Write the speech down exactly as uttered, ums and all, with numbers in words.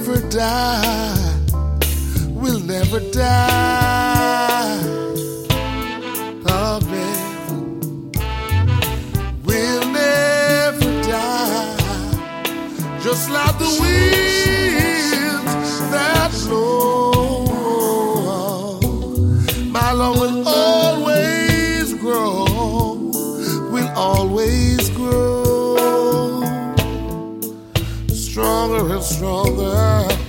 never die. We'll never die. Oh, baby. We'll never die. Just like the winds that blow. My love will always grow. Will always grow. Stronger and stronger.